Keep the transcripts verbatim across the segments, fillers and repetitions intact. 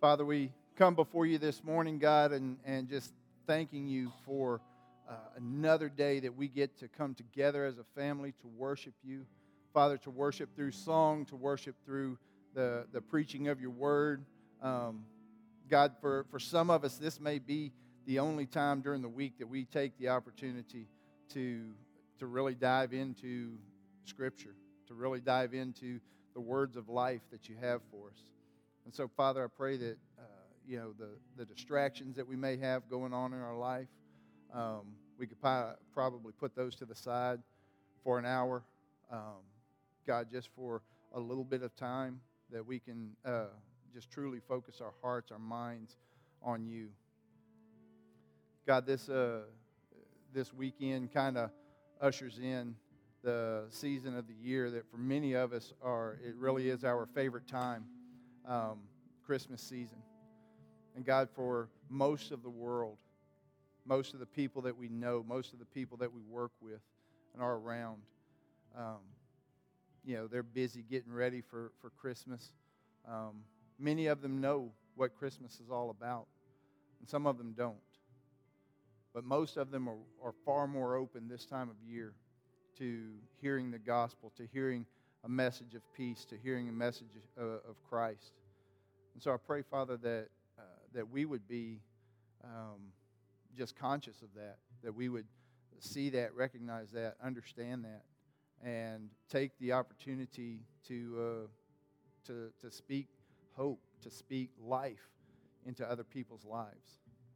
Father, we come before you this morning, God, and, and just thanking you for uh, another day that we get to come together as a family to worship you. Father, to worship through song, to worship through the, the preaching of your word. Um, God, for, for some of us, this may be the only time during the week that we take the opportunity to, to really dive into Scripture, to really dive into the words of life that you have for us. And so, Father, I pray that, uh, you know, the, the distractions that we may have going on in our life, um, we could pi- probably put those to the side for an hour. Um, God, just for a little bit of time that we can uh, just truly focus our hearts, our minds on you. God, this, uh, this weekend kind of ushers in the season of the year that for many of us are, it really is our favorite time. Um, Christmas season. And God, for most of the world, most of the people that we know, most of the people that we work with and are around, um, you know, they're busy getting ready for, for Christmas. Um, many of them know what Christmas is all about, and some of them don't. But most of them are, are far more open this time of year to hearing the gospel, to hearing a message of peace, to hearing a message of, of Christ. And so I pray, Father, that uh, that we would be um, just conscious of that, that we would see that, recognize that, understand that, and take the opportunity to uh, to to speak hope, to speak life into other people's lives.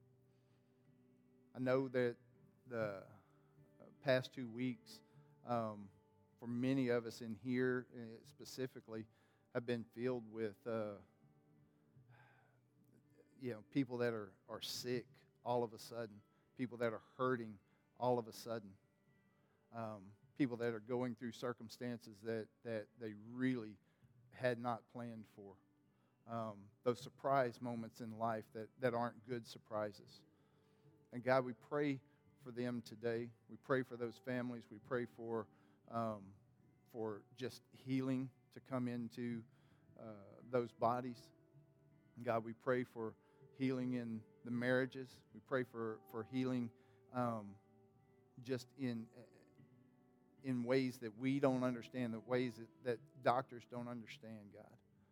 I know that the past two weeks, um, for many of us in here uh, specifically, have been filled with, uh, you know, people that are, are sick all of a sudden, people that are hurting all of a sudden, um, people that are going through circumstances that, that they really had not planned for. Um, those surprise moments in life that, that aren't good surprises. And God, we pray for them today. We pray for those families. We pray for um, for just healing to come into uh, those bodies. And God, we pray for healing in the marriages. We pray for, for healing um, just in in ways that we don't understand, the ways that, that doctors don't understand, God.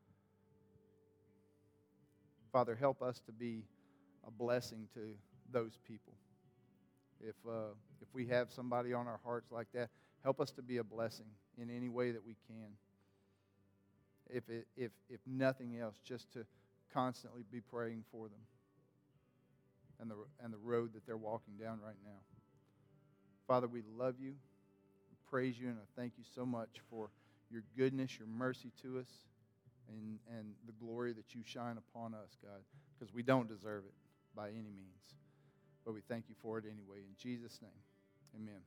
Father, help us to be a blessing to those people. If uh, if we have somebody on our hearts like that, help us to be a blessing in any way that we can. If it, if if nothing else, just to constantly be praying for them and the and the road that they're walking down right now. Father, we love you, we praise you, and I thank you so much for your goodness, your mercy to us, and and the glory that you shine upon us, God, because we don't deserve it by any means. But we thank you for it anyway. In Jesus' name, amen.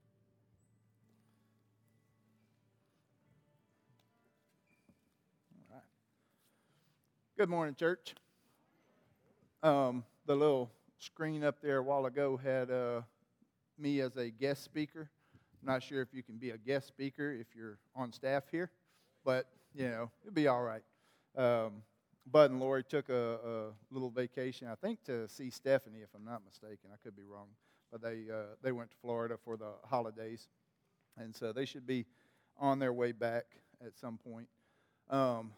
All right. Good morning, church. Um, the little screen up there a while ago had uh, me as a guest speaker. I'm not sure if you can be a guest speaker if you're on staff here, but, you know, it'll be all right. Um, Bud and Lori took a, a little vacation, I think, to see Stephanie, if I'm not mistaken. I could be wrong. But they uh, they went to Florida for the holidays. And so they should be on their way back at some point. Um,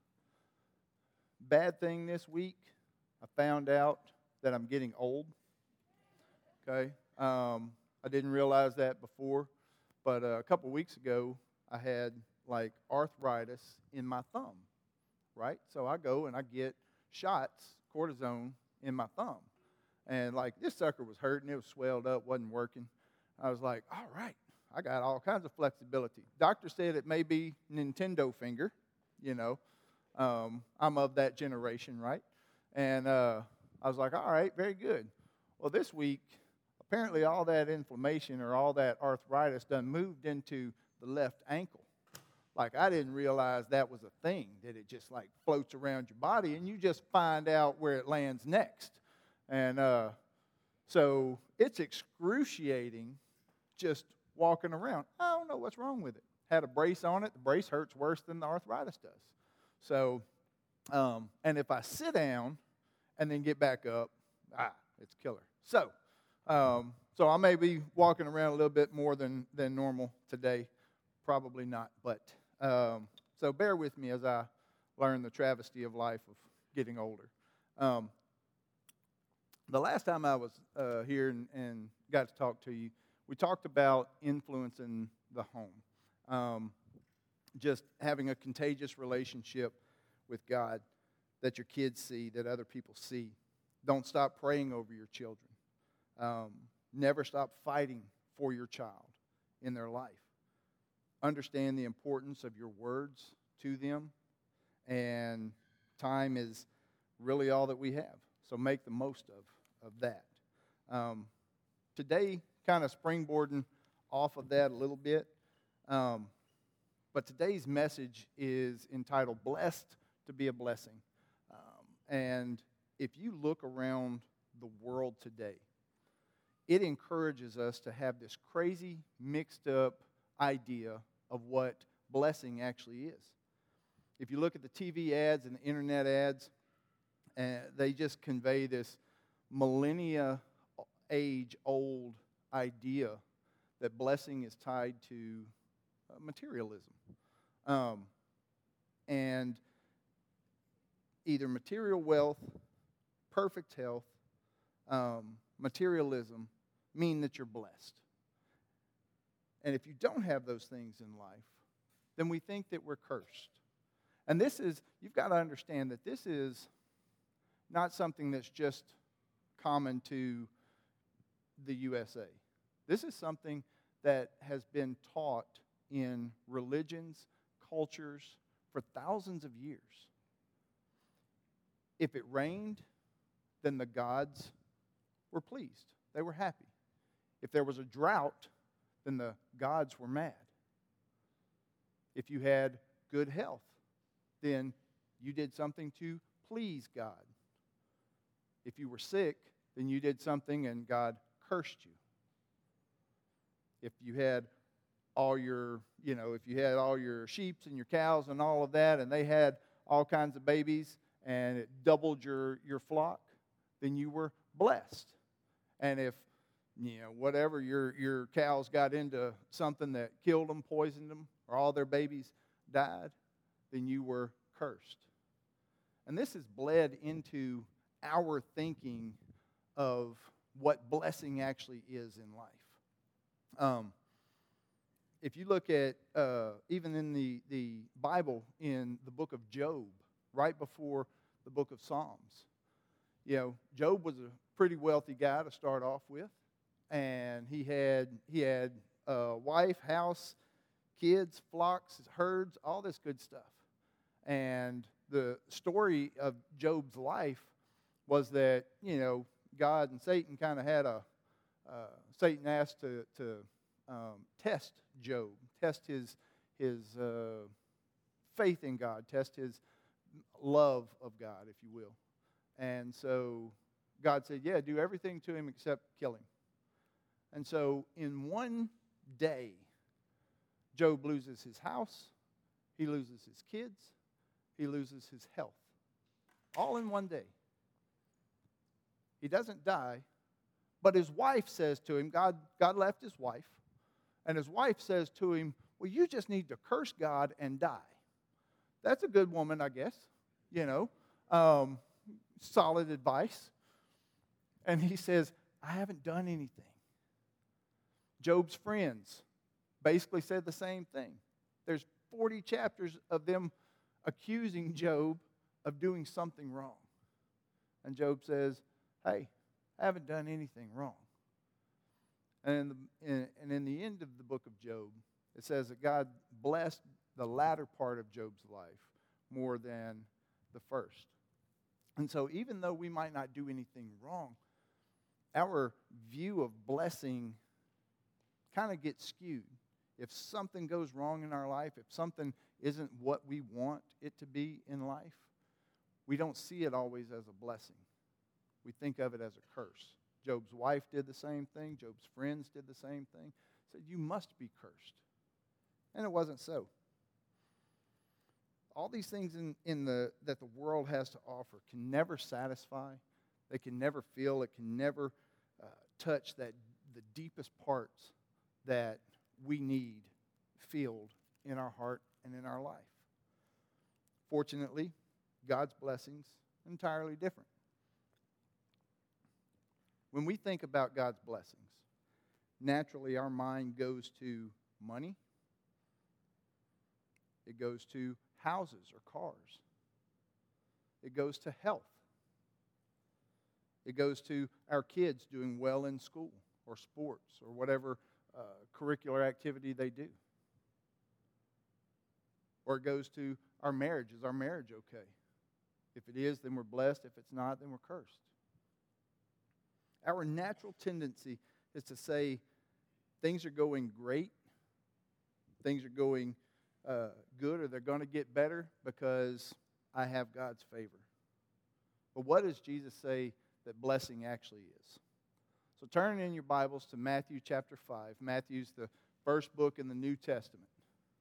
bad thing this week, I found out that I'm getting old. Okay? Um, I didn't realize that before. But uh, a couple weeks ago, I had, like, arthritis in my thumb. Right? So I go and I get shots, cortisone, in my thumb. And, like, this sucker was hurting. It was swelled up, wasn't working. I was like, all right, I got all kinds of flexibility. Doctor said it may be Nintendo finger, you know. Um, I'm of that generation, right? And uh, I was like, all right, very good. Well, this week, apparently all that inflammation or all that arthritis done moved into the left ankle. Like, I didn't realize that was a thing, that it just, like, floats around your body, and you just find out where it lands next. And uh, so it's excruciating just walking around. I don't know what's wrong with it. Had a brace on it. The brace hurts worse than the arthritis does. So Um, and if I sit down and then get back up, ah, it's killer. So, um, so I may be walking around a little bit more than, than normal today. Probably not. But um, so bear with me as I learn the travesty of life of getting older. Um, the last time I was uh, here and, and got to talk to you, we talked about influence in the home. Um, just having a contagious relationship with God that your kids see, that other people see. Don't stop praying over your children. Um, never stop fighting for your child in their life. Understand the importance of your words to them, and time is really all that we have. So make the most of, of that. Um, today, kind of springboarding off of that a little bit, um, but today's message is entitled Blessed to be a Blessing. Um, and if you look around the world today, it encourages us to have this crazy mixed up idea of what blessing actually is. If you look at the T V ads and the internet ads, uh, they just convey this millennia age old idea that blessing is tied to uh, materialism. Um, and either material wealth, perfect health, um, materialism mean that you're blessed. And if you don't have those things in life, then we think that we're cursed. And this is, you've got to understand that this is not something that's just common to the U S A. This is something that has been taught in religions, cultures, for thousands of years. If it rained, then the gods were pleased. They were happy. If there was a drought, then the gods were mad. If you had good health, then you did something to please God. If you were sick, then you did something and God cursed you. If you had all your, you know, if you had all your sheep and your cows and all of that, and they had all kinds of babies, and it doubled your, your flock, then you were blessed. And if, you know, whatever, your, your cows got into something that killed them, poisoned them, or all their babies died, then you were cursed. And this has bled into our thinking of what blessing actually is in life. Um, if you look at, uh, even in the, the Bible, in the book of Job, right before the book of Psalms, you know, Job was a pretty wealthy guy to start off with, and he had he had a wife, house, kids, flocks, herds, all this good stuff. And the story of Job's life was that, you know, God and Satan kind of had a, uh, Satan asked to, to um, test Job, test his, his uh, faith in God, test his love of God, if you will. And so God said, yeah, do everything to him except kill him. And so in one day, Job loses his house, he loses his kids, he loses his health. All in one day. He doesn't die, but his wife says to him, God, God left his wife, and his wife says to him, well, you just need to curse God and die. That's a good woman, I guess, you know, um, solid advice. And he says, I haven't done anything. Job's friends basically said the same thing. There's forty chapters of them accusing Job of doing something wrong. And Job says, hey, I haven't done anything wrong. And in, the, in, and in the end of the book of Job, it says that God blessed the latter part of Job's life more than the first. And so even though we might not do anything wrong, our view of blessing kind of gets skewed. If something goes wrong in our life, if something isn't what we want it to be in life, we don't see it always as a blessing. We think of it as a curse. Job's wife did the same thing. Job's friends did the same thing. Said, you must be cursed. And it wasn't so. all these things in, in the that the world has to offer can never satisfy. They can never feel. It can never uh, touch that the deepest parts that we need filled in our heart and in our life. Fortunately, God's blessings are entirely different. When we think about God's blessings, naturally our mind goes to money. It goes to houses or cars. It goes to health. It goes to our kids doing well in school or sports or whatever uh, curricular activity they do. Or it goes to our marriage. Is our marriage okay? If it is, then we're blessed. If it's not, then we're cursed. Our natural tendency is to say things are going great, things are going uh, good, or they're going to get better because I have God's favor. But what does Jesus say that blessing actually is? So turn in your Bibles to Matthew chapter five. Matthew's the first book in the New Testament.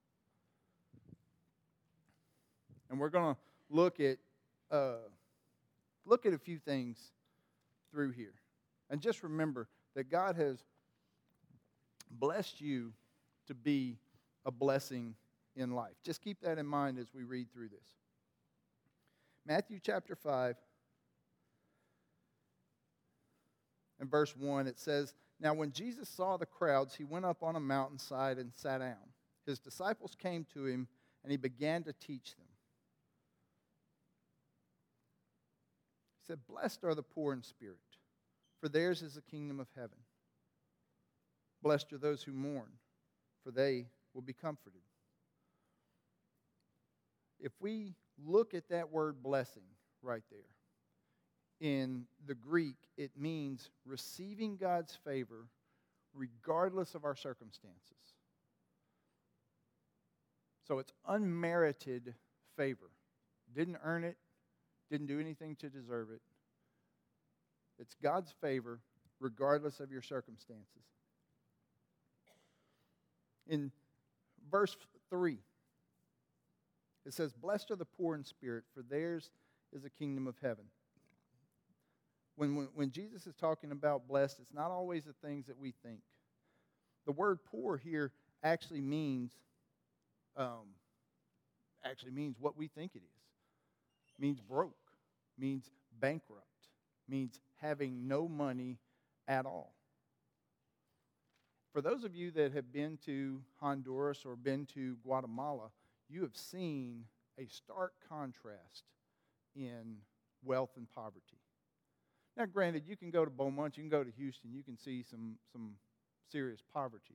And we're going to look at uh, look at a few things through here. And just remember that God has blessed you to be a blessing in life. Just keep that in mind as we read through this. Matthew chapter five and verse one, it says, "Now when Jesus saw the crowds, he went up on a mountainside and sat down. His disciples came to him, and he began to teach them. He said, 'Blessed are the poor in spirit, for theirs is the kingdom of heaven. Blessed are those who mourn, for they will be comforted.'" If we look at that word blessing right there, in the Greek, it means receiving God's favor regardless of our circumstances. So it's unmerited favor. Didn't earn it, didn't do anything to deserve it. It's God's favor regardless of your circumstances. In verse three, it says, "Blessed are the poor in spirit, for theirs is the kingdom of heaven." When, when, when Jesus is talking about blessed, it's not always the things that we think. The word poor here actually means um, actually means what we think it is. It means broke, means bankrupt, means having no money at all. For those of you that have been to Honduras or been to Guatemala, you have seen a stark contrast in wealth and poverty. Now, granted, you can go to Beaumont, you can go to Houston, you can see some, some serious poverty.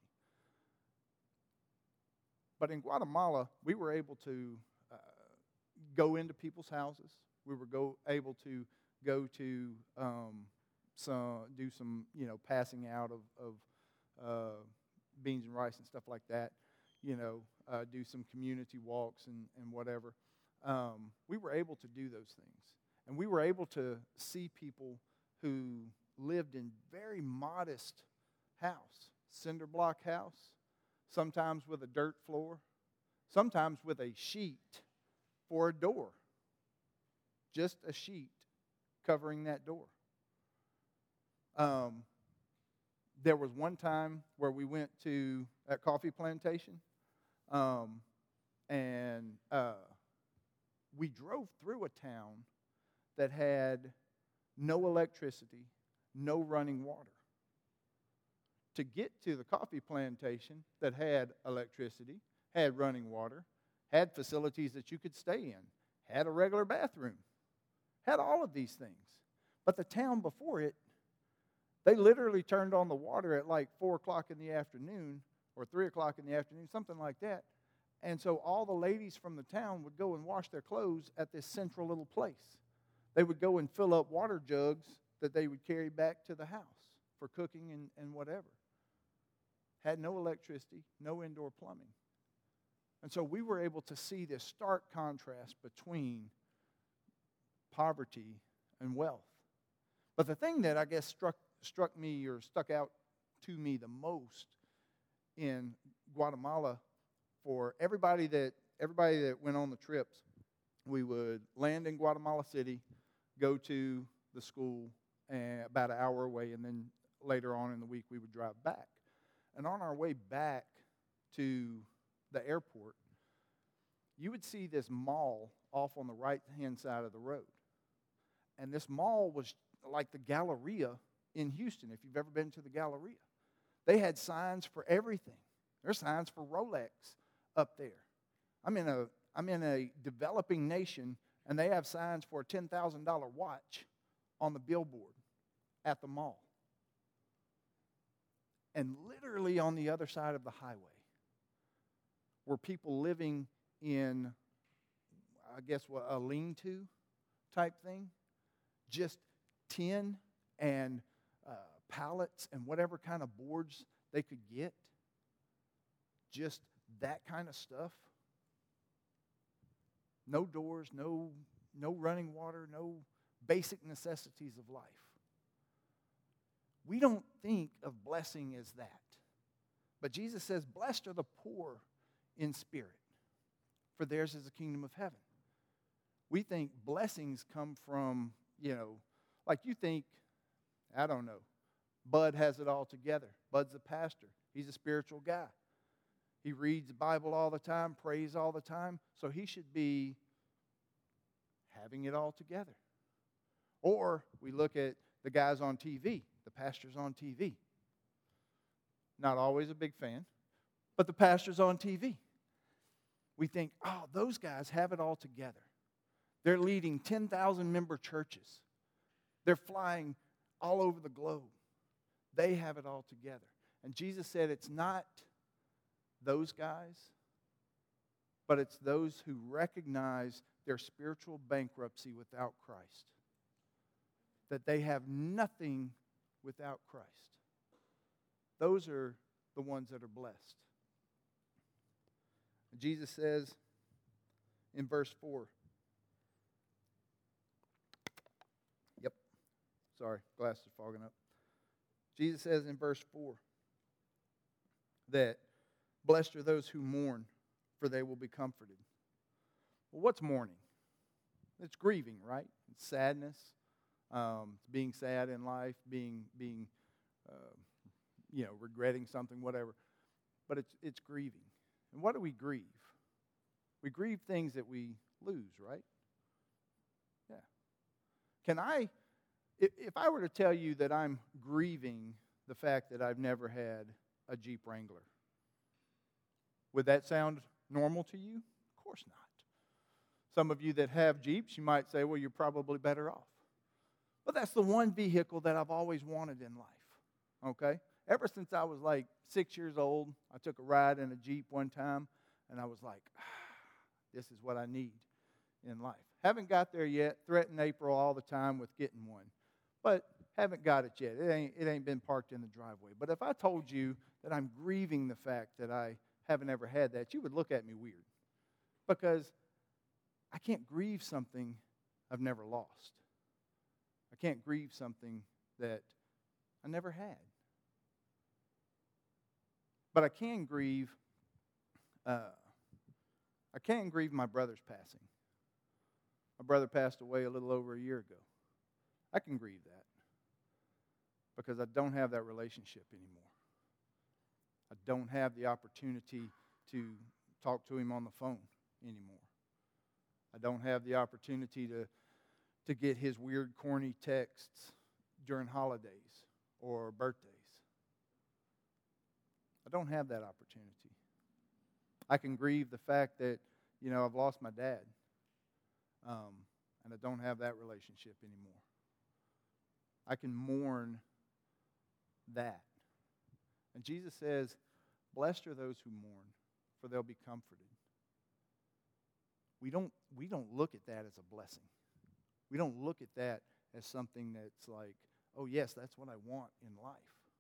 But in Guatemala, we were able to uh, go into people's houses. We were go, able to go to um, some, do some, you know, passing out of, of uh, beans and rice and stuff like that. You know, uh, do some community walks and, and whatever. Um, we were able to do those things. And we were able to see people who lived in very modest house, cinder block house, sometimes with a dirt floor, sometimes with a sheet for a door, just a sheet covering that door. Um, there was one time where we went to a coffee plantation, um, and uh, we drove through a town that had no electricity, no running water. To get to the coffee plantation that had electricity, had running water, had facilities that you could stay in, had a regular bathroom, had all of these things. But the town before it, they literally turned on the water at like four o'clock in the afternoon or three o'clock in the afternoon, something like that. And so all the ladies from the town would go and wash their clothes at this central little place. They would go and fill up water jugs that they would carry back to the house for cooking and, and whatever. Had no electricity, no indoor plumbing. And so we were able to see this stark contrast between poverty and wealth. But the thing that I guess struck struck me or stuck out to me the most in Guatemala for everybody that everybody that went on the trips we would land in Guatemala City, go to the school and about an hour away, and then later on in the week we would drive back. And on our way back to the airport, you would see this mall off on the right-hand side of the road. And this mall was like the Galleria in Houston, if you've ever been to the Galleria. They had signs for everything. There's signs for Rolex up there. I'm in a, I'm in a developing nation, and they have signs for a ten thousand dollars watch on the billboard at the mall. And literally on the other side of the highway were people living in, I guess, what, a lean-to type thing. Just tin and uh, pallets and whatever kind of boards they could get. Just that kind of stuff. No doors, no, no running water, no basic necessities of life. We don't think of blessing as that. But Jesus says, blessed are the poor in spirit, for theirs is the kingdom of heaven. We think blessings come from, you know, like you think, I don't know, Bud has it all together. Bud's a pastor. He's a spiritual guy. He reads the Bible all the time, prays all the time, so he should be having it all together. Or we look at the guys on T V, the pastors on T V. Not always a big fan, but the pastors on T V. We think, oh, those guys have it all together. They're leading ten thousand member churches. They're flying all over the globe. They have it all together. And Jesus said it's not those guys, but it's those who recognize their spiritual bankruptcy without Christ. That they have nothing without Christ. Those are the ones that are blessed. Jesus says in verse four, yep, sorry, glasses are fogging up. Jesus says in verse four that blessed are those who mourn, for they will be comforted. Well, what's mourning? It's grieving, right? It's sadness. Um, it's being sad in life, being, being uh, you know, regretting something, whatever. But it's it's grieving. And what do we grieve? We grieve things that we lose, right? Yeah. Can I, if, if I were to tell you that I'm grieving the fact that I've never had a Jeep Wrangler, would that sound normal to you? Of course not. Some of you that have Jeeps, you might say, well, you're probably better off. But that's the one vehicle that I've always wanted in life, okay? Ever since I was like six years old, I took a ride in a Jeep one time, and I was like, ah, this is what I need in life. Haven't got there yet. Threaten April all the time with getting one. But haven't got it yet. It ain't, it ain't been parked in the driveway. But if I told you that I'm grieving the fact that I haven't ever had that, you would look at me weird. Because I can't grieve something I've never lost. I can't grieve something that I never had. But I can grieve, uh, I can grieve my brother's passing. My brother passed away a little over a year ago. I can grieve that because I don't have that relationship anymore. I don't have the opportunity to talk to him on the phone anymore. I don't have the opportunity to, to get his weird, corny texts during holidays or birthdays. I don't have that opportunity. I can grieve the fact that, you know, I've lost my dad. Um, and I don't have that relationship anymore. I can mourn that. And Jesus says, blessed are those who mourn, for they'll be comforted. We don't, we don't look at that as a blessing. We don't look at that as something that's like, oh yes, that's what I want in life.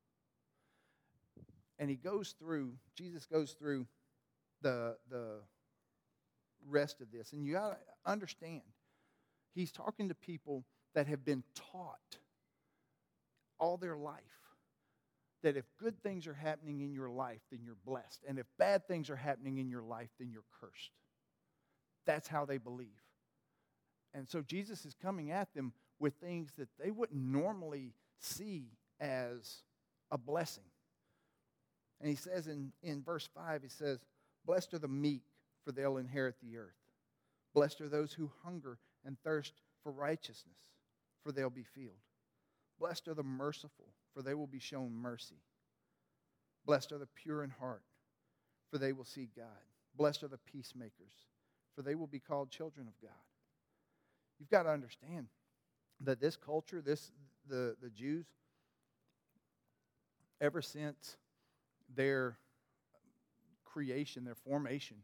And he goes through, Jesus goes through the, the rest of this. And you got to understand, he's talking to people that have been taught all their life that if good things are happening in your life, then you're blessed. And if bad things are happening in your life, then you're cursed. That's how they believe. And so Jesus is coming at them with things that they wouldn't normally see as a blessing. And he says in, in verse five, he says, blessed are the meek, for they'll inherit the earth. Blessed are those who hunger and thirst for righteousness, for they'll be filled. Blessed are the merciful, for they will be shown mercy. Blessed are the pure in heart, for they will see God. Blessed are the peacemakers, for they will be called children of God. You've got to understand that this culture, this the, the Jews, ever since their creation, their formation,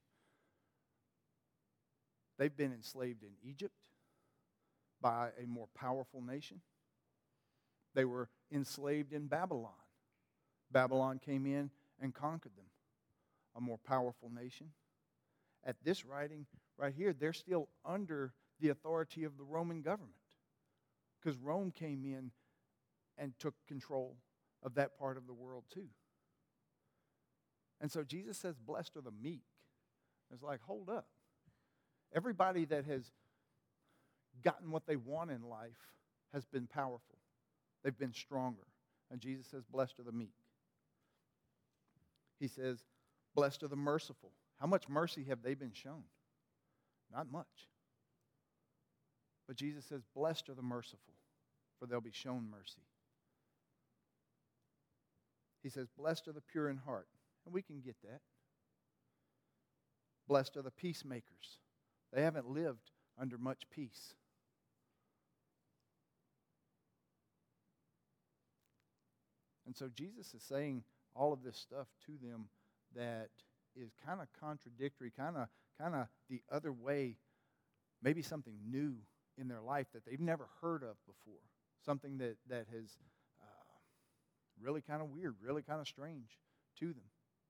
they've been enslaved in Egypt by a more powerful nation. They were enslaved in Babylon. Babylon came in and conquered them, a more powerful nation. At this writing right here, they're still under the authority of the Roman government, because Rome came in and took control of that part of the world too. And so Jesus says, blessed are the meek. It's like, hold up. Everybody that has gotten what they want in life has been powerful. They've been stronger. And Jesus says, blessed are the meek. He says, blessed are the merciful. How much mercy have they been shown? Not much. But Jesus says, blessed are the merciful, for they'll be shown mercy. He says, blessed are the pure in heart. And we can get that. Blessed are the peacemakers. They haven't lived under much peace. And so Jesus is saying all of this stuff to them that is kind of contradictory, kind of kind of the other way, maybe something new in their life that they've never heard of before, something that, that has uh, really kind of weird, really kind of strange to them.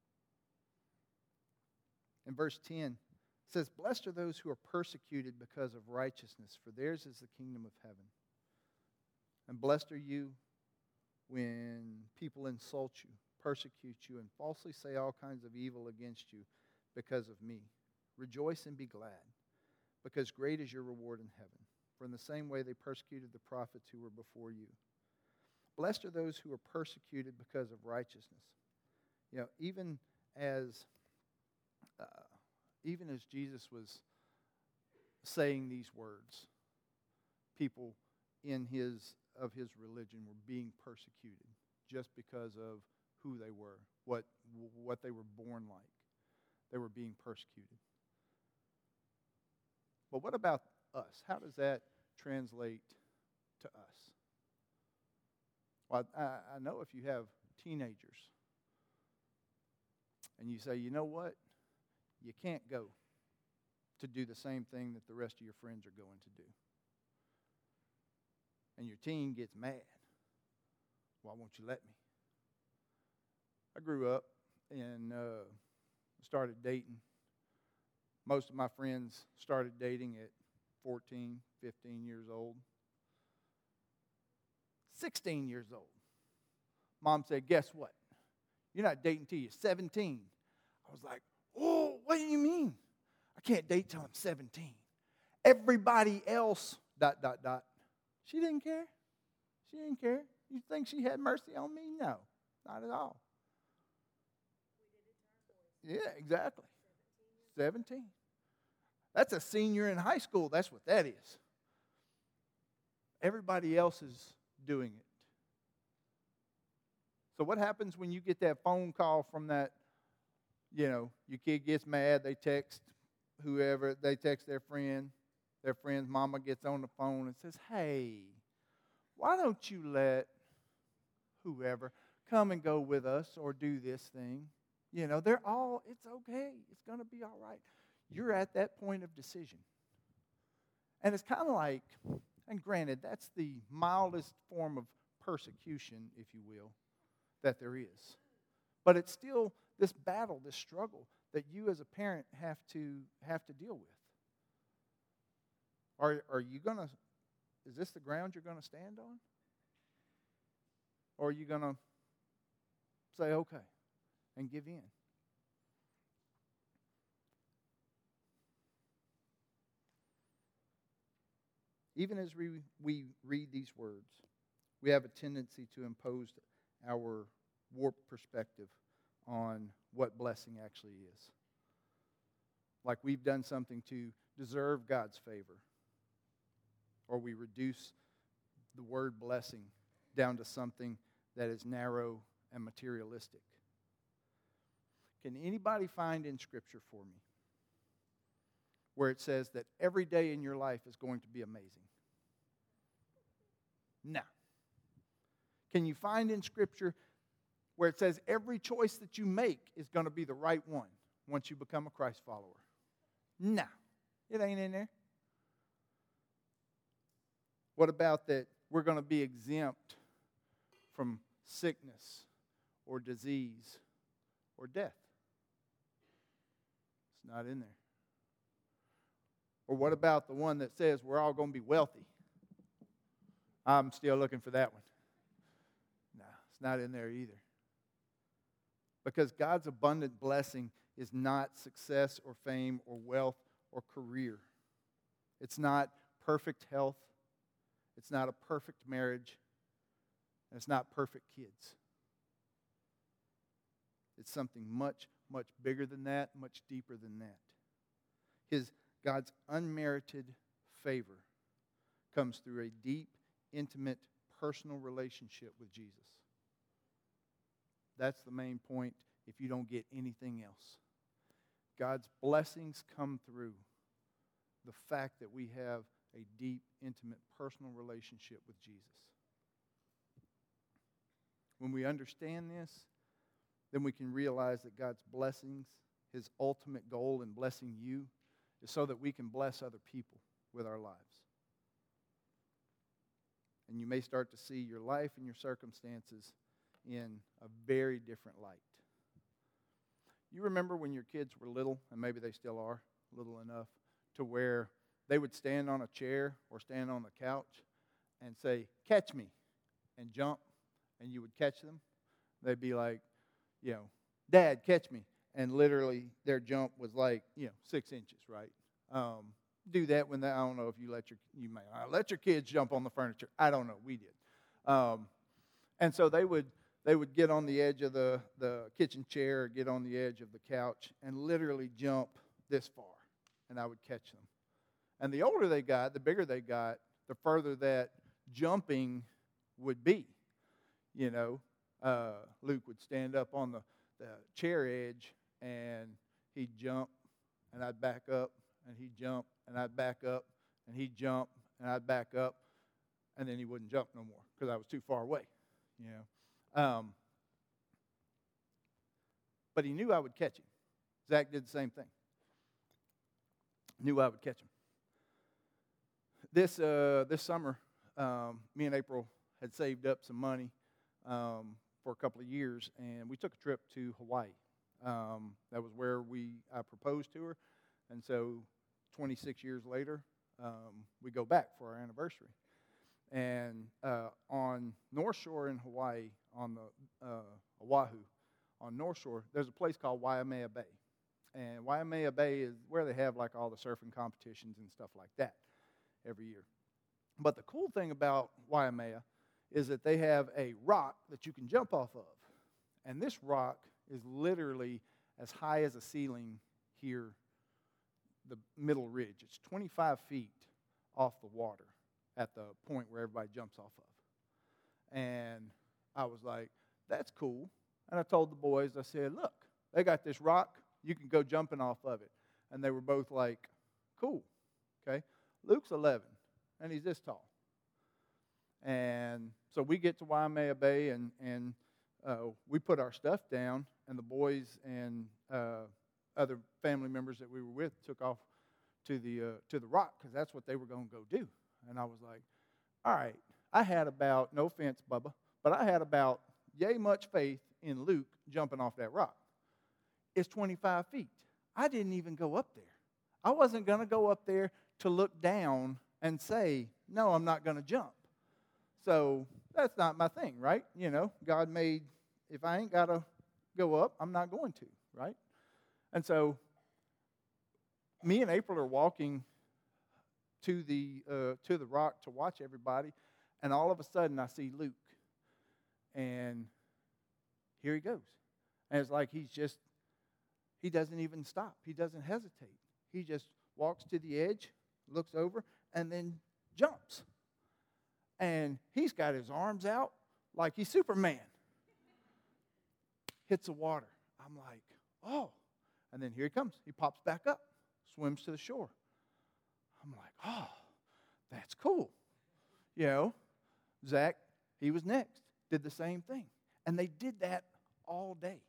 In verse ten, it says, blessed are those who are persecuted because of righteousness, for theirs is the kingdom of heaven. And blessed are you when people insult you, persecute you, and falsely say all kinds of evil against you because of me. Rejoice and be glad, because great is your reward in heaven. For in the same way they persecuted the prophets who were before you. Blessed are those who are persecuted because of righteousness. You know, even as uh, even as Jesus was saying these words, people in his of his religion were being persecuted just because of who they were, what what they were born like. They were being persecuted. But what about us? How does that translate to us? Well, I, I know if you have teenagers and you say, you know what? You can't go to do the same thing that the rest of your friends are going to do. And your teen gets mad. Why won't you let me? I grew up and uh, started dating. Most of my friends started dating at fourteen, fifteen years old. sixteen years old. Mom said, guess what? You're not dating till you're seventeen. I was like, oh, what do you mean? I can't date till I'm seventeen. Everybody else, dot, dot, dot. She didn't care. She didn't care. You think she had mercy on me? No, not at all. Yeah, exactly. seventeen. That's a senior in high school. That's what that is. Everybody else is doing it. So what happens when you get that phone call from that, you know, your kid gets mad, they text whoever, they text their friend, their friend's mama gets on the phone and says, hey, why don't you let whoever come and go with us or do this thing? You know, they're all, it's okay. It's going to be all right. You're at that point of decision. And it's kind of like, and granted, that's the mildest form of persecution, if you will, that there is. But it's still this battle, this struggle that you as a parent have to have to deal with. Are, are you going to, is this the ground you're going to stand on? Or are you going to say, okay, and give in? even as we, we read these words, we have a tendency to impose our warped perspective on what blessing actually is. Like we've done something to deserve God's favor. Or we reduce the word blessing down to something that is narrow and materialistic. Can anybody find in Scripture for me where it says that every day in your life is going to be amazing? No. Can you find in Scripture where it says every choice that you make is going to be the right one once you become a Christ follower? No. It ain't in there. What about that we're going to be exempt from sickness or disease or death? It's not in there. Or what about the one that says we're all going to be wealthy? I'm still looking for that one. No, it's not in there either. Because God's abundant blessing is not success or fame or wealth or career. It's not perfect health. It's not a perfect marriage. And it's not perfect kids. It's something much, much bigger than that, much deeper than that. His God's unmerited favor comes through a deep, intimate, personal relationship with Jesus. That's the main point if you don't get anything else. God's blessings come through the fact that we have a deep, intimate, personal relationship with Jesus. When we understand this, then we can realize that God's blessings, His ultimate goal in blessing you, is so that we can bless other people with our lives. And you may start to see your life and your circumstances in a very different light. You remember when your kids were little, and maybe they still are, little enough, to where they would stand on a chair or stand on the couch and say, "Catch me," and jump, and you would catch them? They'd be like, you know, "Dad, catch me." And literally their jump was like, you know, six inches, right? Um, do that when they, I don't know if you let your, you may uh, let your kids jump on the furniture. I don't know, we did. Um, and so they would, they would get on the edge of the, the kitchen chair or get on the edge of the couch and literally jump this far, and I would catch them. And the older they got, the bigger they got, the further that jumping would be. You know, uh, Luke would stand up on the, the chair edge, and he'd jump, and I'd back up, and he'd jump, and I'd back up, and he'd jump, and I'd back up, and then he wouldn't jump no more because I was too far away, you know. Um, but he knew I would catch him. Zach did the same thing. Knew I would catch him. This uh, this summer, um, me and April had saved up some money um, for a couple of years, and we took a trip to Hawaii. Um, that was where we I proposed to her, and so twenty-six years later, um, we go back for our anniversary. And uh, on North Shore in Hawaii, on the uh, Oahu, on North Shore, there's a place called Waimea Bay. And Waimea Bay is where they have like all the surfing competitions and stuff like that every year. But the cool thing about Waimea is that they have a rock that you can jump off of. And this rock is literally as high as a ceiling here, the middle ridge. It's twenty-five feet off the water at the point where everybody jumps off of. And I was like, that's cool. And I told the boys, I said, look, they got this rock. You can go jumping off of it. And they were both like, cool. Okay. Luke's eleven, and he's this tall. And so we get to Waimea Bay, and, and uh, we put our stuff down, and the boys and uh, other family members that we were with took off to the uh, to the rock because that's what they were going to go do. And I was like, all right, I had about, no offense, Bubba, but I had about yay much faith in Luke jumping off that rock. It's twenty-five feet. I didn't even go up there. I wasn't going to go up there to look down and say, no, I'm not going to jump. So that's not my thing, right? You know, God made, if I ain't got to go up, I'm not going to, right? And so me and April are walking to the uh, to the rock to watch everybody, and all of a sudden I see Luke, and here he goes, and it's like he's just he doesn't even stop. He doesn't hesitate. He just walks to the edge, looks over, and then jumps, and he's got his arms out like he's Superman. Hits the water. I'm like, oh, and then here he comes. He pops back up, swims to the shore. I'm like, oh, that's cool. You know, Zach, he was next, did the same thing. And they did that all day.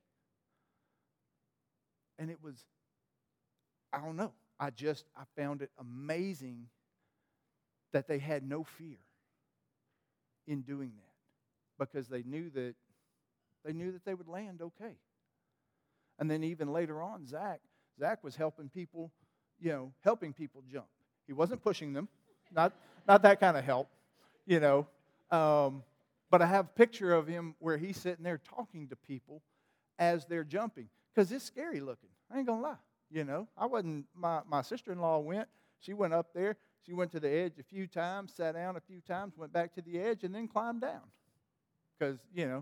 And it was, I don't know, I just, I found it amazing that they had no fear in doing that, because they knew that, they knew that they would land okay. And then even later on, Zach, Zach was helping people, you know, helping people jump. He wasn't pushing them, not not that kind of help, you know. Um, but I have a picture of him where he's sitting there talking to people as they're jumping, because it's scary looking. I ain't gonna lie, you know. I wasn't. My my sister-in-law went. She went up there. She went to the edge a few times, sat down a few times, went back to the edge, and then climbed down, because you know.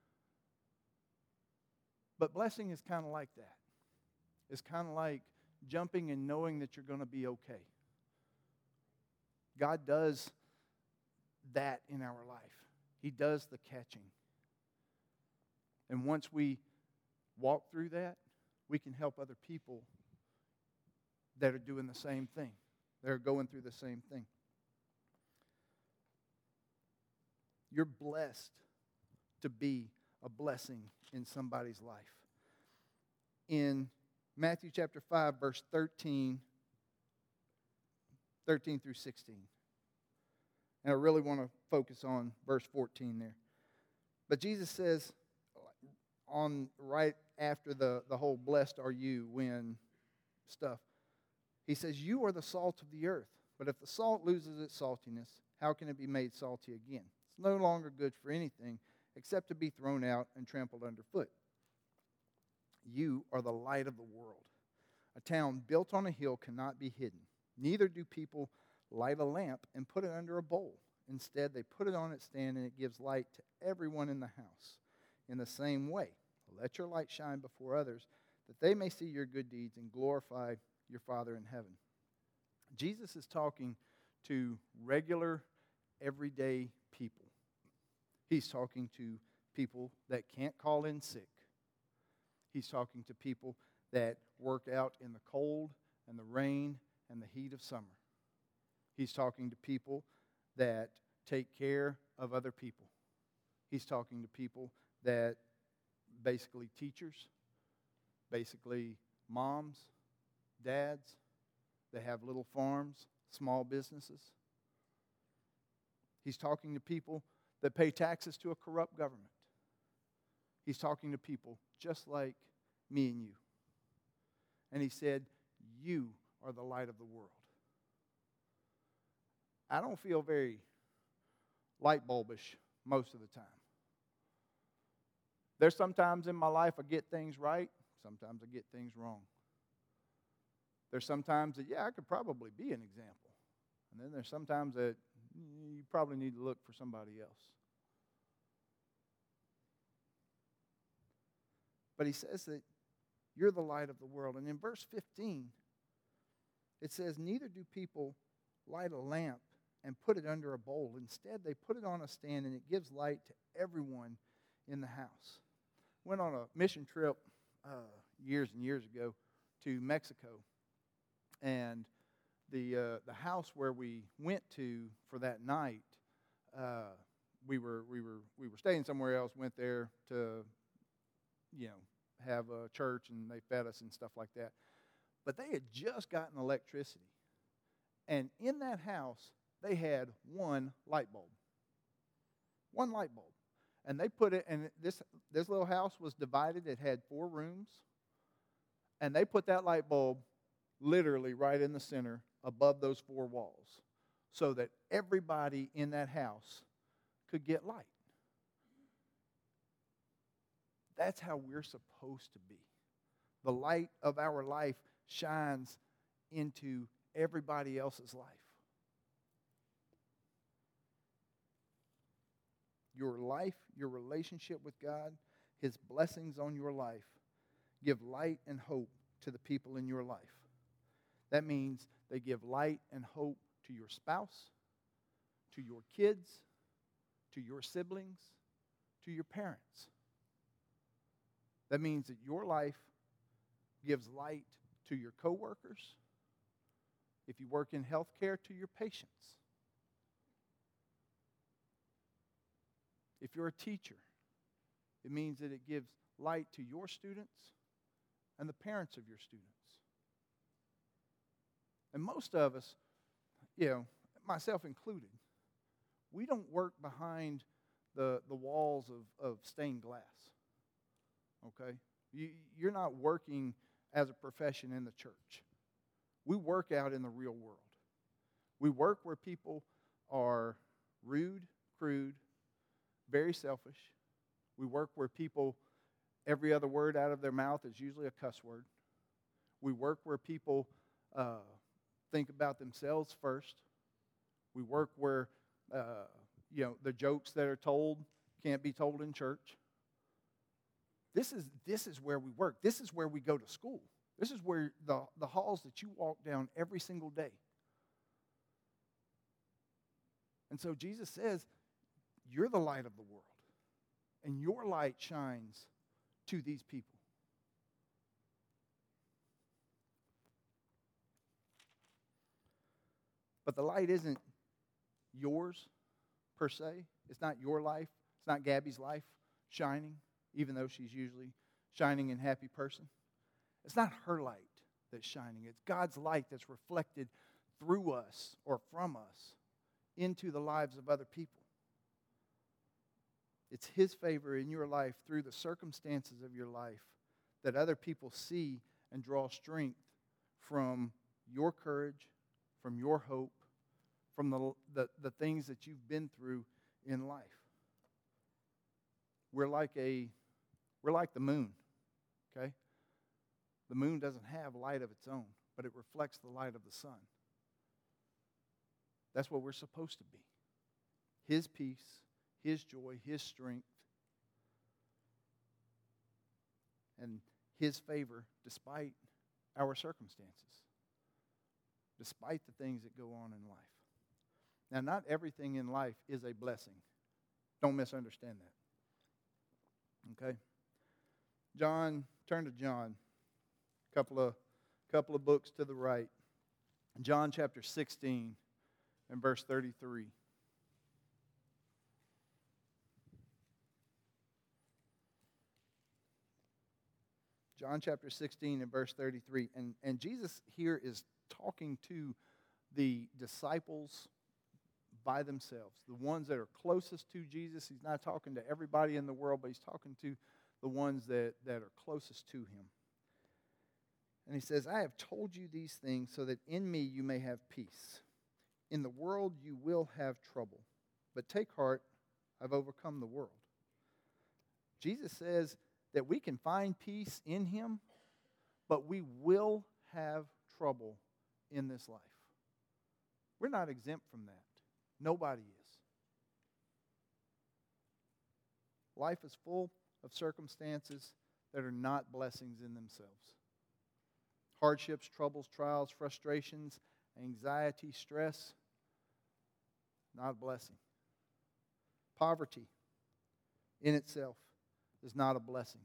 But blessing is kind of like that. It's kind of like jumping and knowing that you're going to be okay. God does that in our life. He does the catching. And once we walk through that, we can help other people that are doing the same thing. They're going through the same thing. You're blessed to be a blessing in somebody's life. In Matthew chapter five, verse thirteen, thirteen through sixteen. And I really want to focus on verse fourteen there. But Jesus says, on right after the, the whole blessed are you when stuff, he says, you are the salt of the earth. But if the salt loses its saltiness, how can it be made salty again? It's no longer good for anything except to be thrown out and trampled underfoot. You are the light of the world. A town built on a hill cannot be hidden. Neither do people light a lamp and put it under a bowl. Instead, they put it on its stand, and it gives light to everyone in the house. In the same way, let your light shine before others, that they may see your good deeds and glorify your Father in heaven. Jesus is talking to regular, everyday people. He's talking to people that can't call in sick. He's talking to people that work out in the cold and the rain and the heat of summer. He's talking to people that take care of other people. He's talking to people that basically teachers, basically moms, dads, they have little farms, small businesses. He's talking to people that pay taxes to a corrupt government. He's talking to people just like me and you. And he said, you are the light of the world. I don't feel very light bulbish most of the time. There's sometimes in my life I get things right, sometimes I get things wrong. There's sometimes that, yeah, I could probably be an example. And then there's sometimes that you probably need to look for somebody else. But he says that you're the light of the world. And in verse fifteen, it says, neither do people light a lamp and put it under a bowl. Instead, they put it on a stand, and it gives light to everyone in the house. Went on a mission trip uh, years and years ago to Mexico. And the uh, the house where we went to for that night, uh, we were we were we were staying somewhere else. Went there to, you know, have a church, and they fed us and stuff like that. But they had just gotten electricity, and in that house they had one light bulb. One light bulb, and they put it. And this this little house was divided. It had four rooms, and they put that light bulb literally right in the center above those four walls, so that everybody in that house could get light. That's how we're supposed to be. The light of our life shines into everybody else's life. your life, your relationship with God, His blessings on your life, give light and hope to the people in your life. That means they give light and hope to your spouse, to your kids, to your siblings, to your parents. That means that your life gives light to your coworkers. If you work in healthcare, to your patients. If you're a teacher, it means that it gives light to your students and the parents of your students. And most of us, you know, myself included, we don't work behind the, the walls of, of stained glass. Okay? You, you're not working as a profession in the church. We work out in the real world. We work where people are rude, crude, very selfish. We work where people, every other word out of their mouth is usually a cuss word. We work where people uh, think about themselves first. We work where, uh, you know, the jokes that are told can't be told in church. This is, this is where we work. This is where we go to school. This is where the, the halls that you walk down every single day. And so Jesus says, you're the light of the world. And your light shines to these people. But the light isn't yours per se. It's not your life. It's not Gabby's life shining, even though she's usually shining and happy person. It's not her light that's shining. It's God's light that's reflected through us or from us into the lives of other people. It's His favor in your life through the circumstances of your life that other people see and draw strength from your courage, from your hope, from the, the, the things that you've been through in life. We're like a, we're like the moon, okay? The moon doesn't have light of its own, but it reflects the light of the sun. That's what we're supposed to be. His peace, His joy, His strength, and His favor despite our circumstances, despite the things that go on in life. Now, not everything in life is a blessing. Don't misunderstand that. Okay? John, turn to John. Couple of, couple of books to the right. John chapter sixteen and verse thirty-three. John chapter sixteen and verse thirty-three. And, and Jesus here is talking to the disciples by themselves, the ones that are closest to Jesus. He's not talking to everybody in the world, but He's talking to the ones that, that are closest to Him. And He says, I have told you these things so that in me you may have peace. In the world you will have trouble, but take heart, I've overcome the world. Jesus says that we can find peace in Him, but we will have trouble in this life. We're not exempt from that. Nobody is. Life is full of circumstances that are not blessings in themselves. Hardships, troubles, trials, frustrations, anxiety, stress, not a blessing. Poverty in itself is not a blessing.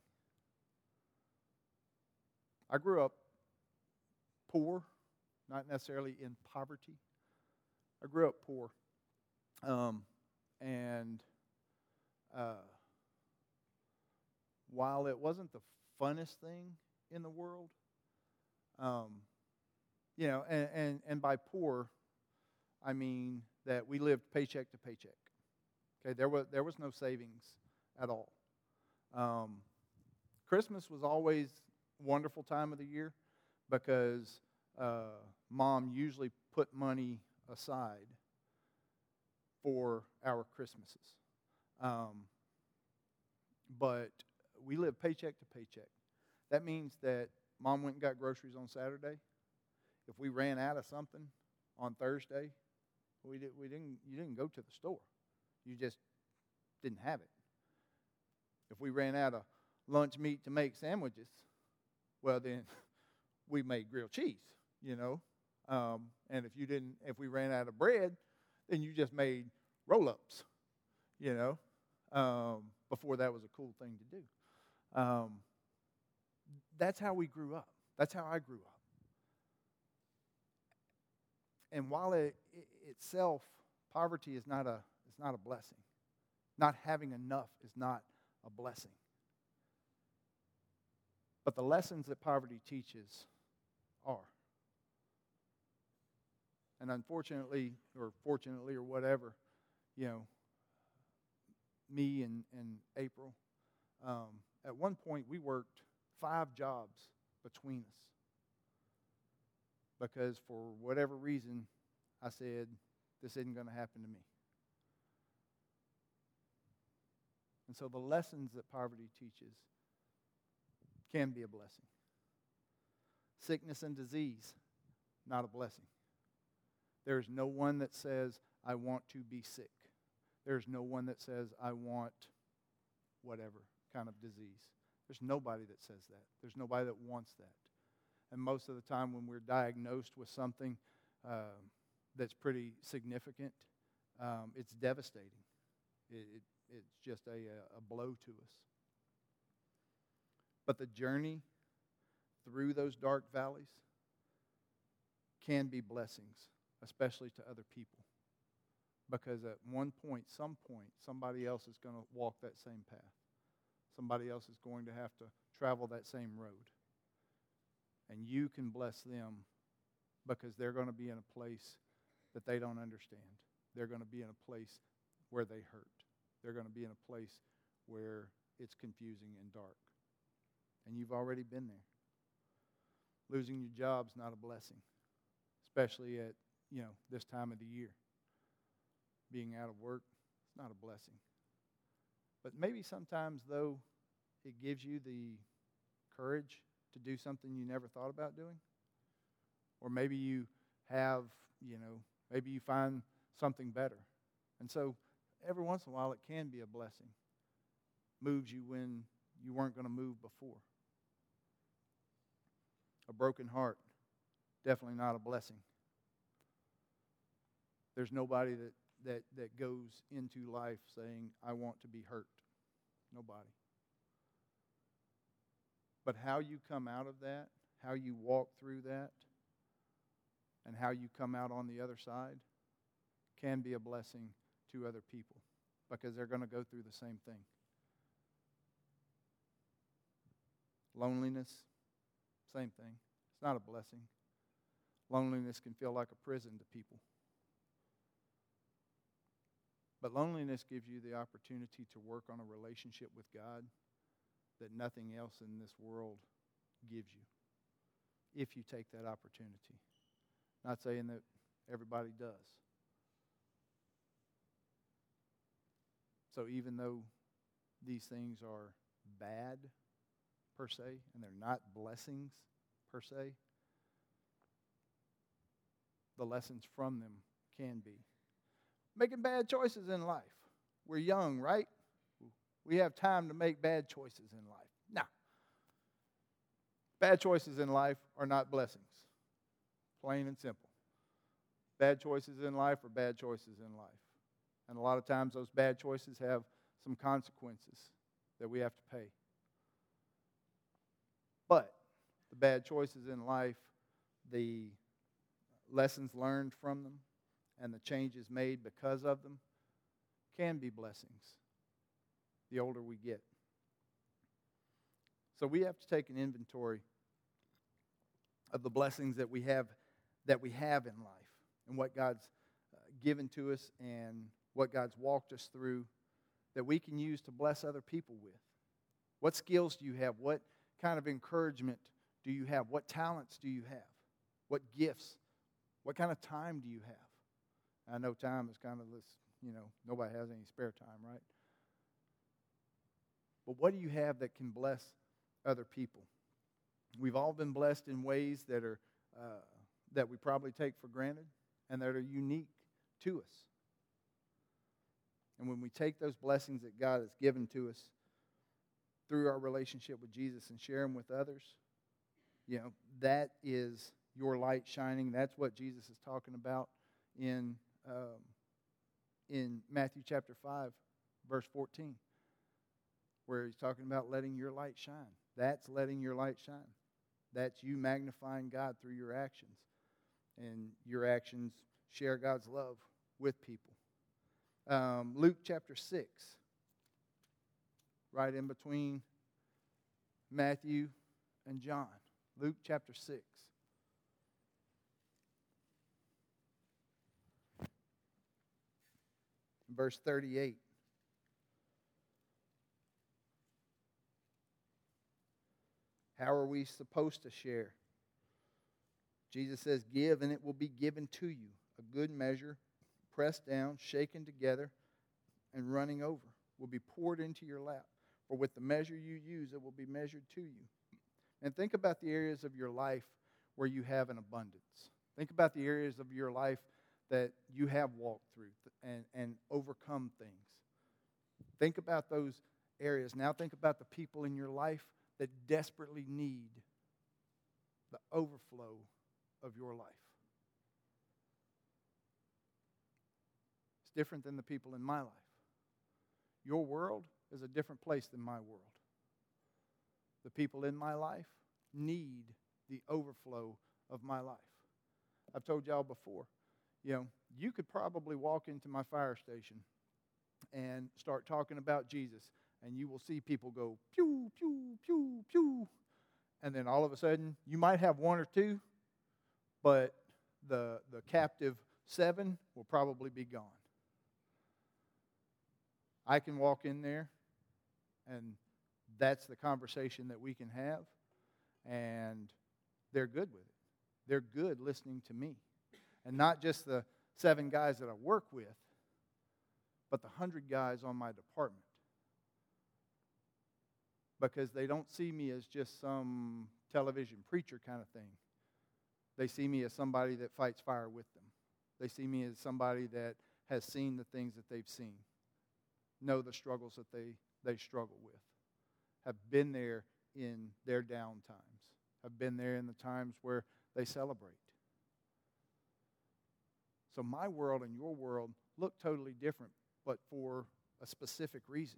I grew up poor, not necessarily in poverty. I grew up poor. Um, and uh, while it wasn't the funnest thing in the world, um, you know, and, and, and by poor, I mean that we lived paycheck to paycheck. Okay, there was there was no savings at all. Um, Christmas was always a wonderful time of the year because uh, Mom usually put money aside for our Christmases. Um, but we lived paycheck to paycheck. That means that Mom went and got groceries on Saturday. If we ran out of something on Thursday, we did, we didn't. You didn't go to the store. You just didn't have it. If we ran out of lunch meat to make sandwiches, well then we made grilled cheese, you know. Um, and if you didn't, if we ran out of bread, then you just made roll-ups, you know. Um, before that was a cool thing to do. Um, that's how we grew up. That's how I grew up. And while it, it itself, poverty is not a is not a blessing. Not having enough is not a blessing. But the lessons that poverty teaches are. And unfortunately, or fortunately, or whatever, you know, me and, and April, um, at one point we worked five jobs between us. Because for whatever reason, I said, this isn't going to happen to me. And so the lessons that poverty teaches can be a blessing. Sickness and disease, not a blessing. There is no one that says, I want to be sick. There's no one that says, I want whatever kind of disease. There's nobody that says that. There's nobody that wants that. And most of the time when we're diagnosed with something uh, that's pretty significant, um, it's devastating. It, it, it's just a, a blow to us. But the journey through those dark valleys can be blessings, especially to other people. Because at one point, some point, somebody else is going to walk that same path. Somebody else is going to have to travel that same road. And you can bless them because they're going to be in a place that they don't understand. They're going to be in a place where they hurt. They're going to be in a place where it's confusing and dark. And you've already been there. Losing your job's not a blessing, especially at, you know, this time of the year. Being out of work, it's not a blessing. But maybe sometimes, though, it gives you the courage to do something you never thought about doing. Or maybe you have, you know, maybe you find something better. And so every once in a while it can be a blessing. Moves you when you weren't going to move before. A broken heart, definitely not a blessing. There's nobody that, that, that goes into life saying, I want to be hurt. Nobody. But how you come out of that, how you walk through that, and how you come out on the other side can be a blessing to other people because they're going to go through the same thing. Loneliness, same thing. It's not a blessing. Loneliness can feel like a prison to people. But loneliness gives you the opportunity to work on a relationship with God that nothing else in this world gives you, if you take that opportunity. Not saying that everybody does. So even though these things are bad per se, and they're not blessings per se, the lessons from them can be. Making bad choices in life. We're young, right? We have time to make bad choices in life. Now, bad choices in life are not blessings. Plain and simple. Bad choices in life are bad choices in life. And a lot of times those bad choices have some consequences that we have to pay. But the bad choices in life, the lessons learned from them, and the changes made because of them can be blessings the older we get. So we have to take an inventory of the blessings that we have that we have in life and what God's uh, given to us and what God's walked us through that we can use to bless other people with. What skills do you have? What kind of encouragement do you have? What talents do you have? What gifts? What kind of time do you have? I know time is kind of this, you know, nobody has any spare time, right? But what do you have that can bless other people? We've all been blessed in ways that are uh, that we probably take for granted and that are unique to us. And when we take those blessings that God has given to us through our relationship with Jesus and share them with others, you know, that is your light shining. That's what Jesus is talking about in um, in Matthew chapter five, verse fourteen, where he's talking about letting your light shine. That's letting your light shine. That's you magnifying God through your actions. And your actions share God's love with people. Um, Luke chapter six, right in between Matthew and John. Luke chapter six. Verse thirty-eight. How are we supposed to share? Jesus says, give and it will be given to you. A good measure, pressed down, shaken together, and running over will be poured into your lap. For with the measure you use, it will be measured to you. And think about the areas of your life where you have an abundance. Think about the areas of your life that you have walked through and, and overcome things. Think about those areas. Now think about the people in your life that desperately need the overflow of your life. It's different than the people in my life. Your world is a different place than my world. The people in my life need the overflow of my life. I've told y'all before, you know, you could probably walk into my fire station and start talking about Jesus, and you will see people go pew, pew, pew, pew. And then all of a sudden, you might have one or two, but the, the captive seven will probably be gone. I can walk in there, and that's the conversation that we can have, and they're good with it. They're good listening to me. And not just the seven guys that I work with, but the hundred guys on my department. Because they don't see me as just some television preacher kind of thing. They see me as somebody that fights fire with them. They see me as somebody that has seen the things that they've seen, know the struggles that they, they struggle with, have been there in their down times, have been there in the times where they celebrate. So my world and your world look totally different, but for a specific reason.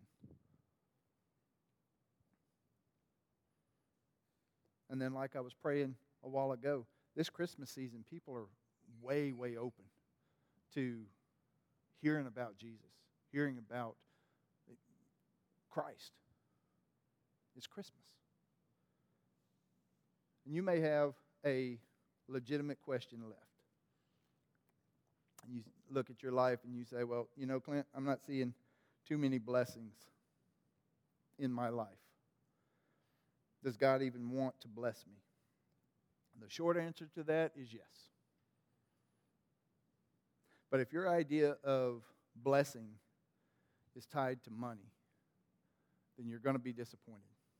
And then, like I was praying a while ago, this Christmas season, people are way, way open to hearing about Jesus, hearing about Christ. It's Christmas. And you may have a legitimate question left. And you look at your life and you say, well, you know, Clint, I'm not seeing too many blessings in my life. Does God even want to bless me? The short answer to that is yes. But if your idea of blessing is tied to money, then you're going to be disappointed.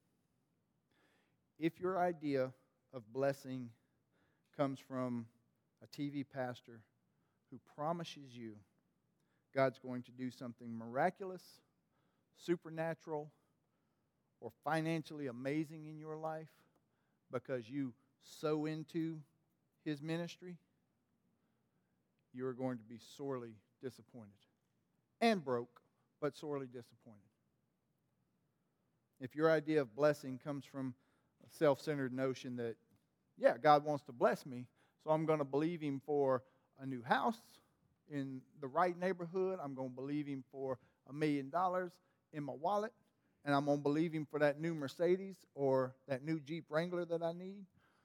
If your idea of blessing comes from a T V pastor who promises you God's going to do something miraculous, supernatural, or financially amazing in your life because you sow into his ministry, you are going to be sorely disappointed. And broke, but sorely disappointed. If your idea of blessing comes from a self-centered notion that, yeah, God wants to bless me, so I'm going to believe him for a new house in the right neighborhood. I'm going to believe him for a million dollars in my wallet. And I'm going to believe him for that new Mercedes or that new Jeep Wrangler that I need.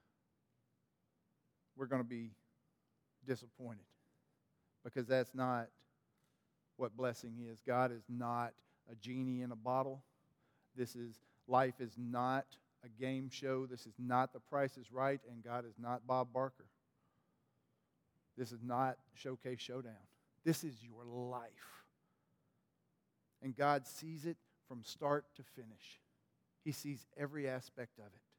We're going to be disappointed because that's not what blessing is. God is not a genie in a bottle. This is, life is not a game show. This is not The Price is Right, and God is not Bob Barker. This is not Showcase Showdown. This is your life. And God sees it from start to finish. He sees every aspect of it.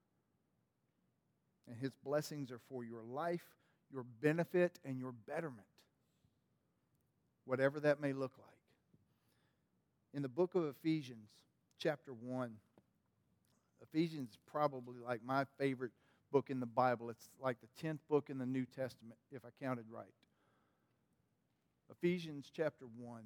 And his blessings are for your life, your benefit, and your betterment. Whatever that may look like. In the book of Ephesians, chapter one, Ephesians is probably like my favorite book in the Bible. It's like the tenth book in the New Testament, if I counted right. Ephesians chapter one.